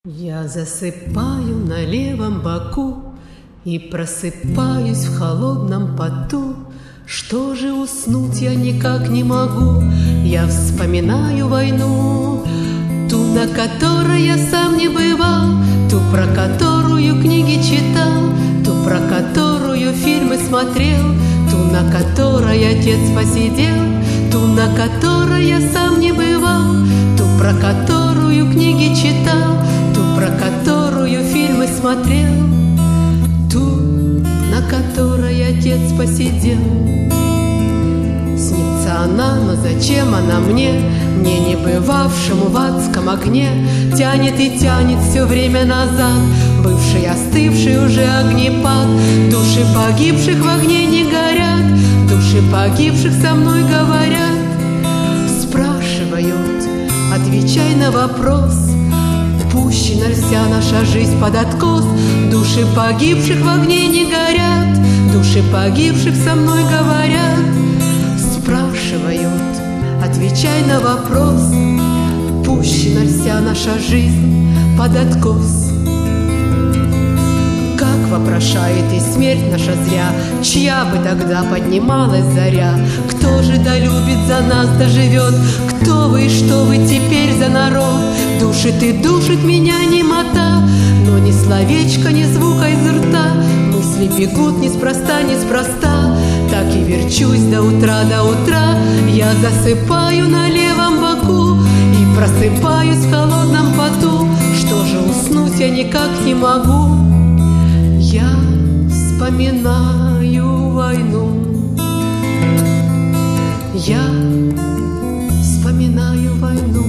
Я засыпаю на левом боку и просыпаюсь в холодном поту. Что же уснуть я никак не могу? Я вспоминаю войну, ту, на которой я сам не бывал, ту, про которую книги читал, ту, про которую фильмы смотрел, ту, на которой отец посидел, ту, на которой я сам не бывал, ту, про которую книги читал, ту, про которую фильмы смотрел, ту, на которой отец посидел. Снится она, но зачем она мне, не бывавшему в адском огне? Тянет и тянет все время назад, бывший остывший уже огнепад. Души погибших в огне не горят, души погибших со мной говорят. Спрашивают, отвечай на вопрос, пущена ли вся наша жизнь под откос? Души погибших в огне не горят, души погибших со мной говорят. Спрашивают, отвечай на вопрос, пущена ли вся наша жизнь под откос? Как вопрошает и смерть наша зря, чья бы тогда поднималась заря? Кто же долюбит за нас, доживет? Кто вы и что вы теперь за народ? Душит и душит меня немота, но ни словечка, ни звука из рта. Мысли бегут неспроста, неспроста, так и верчусь до утра, до утра. Я засыпаю на левом боку и просыпаюсь в холодном поту. Что же уснуть я никак не могу? Я вспоминаю войну, я вспоминаю войну.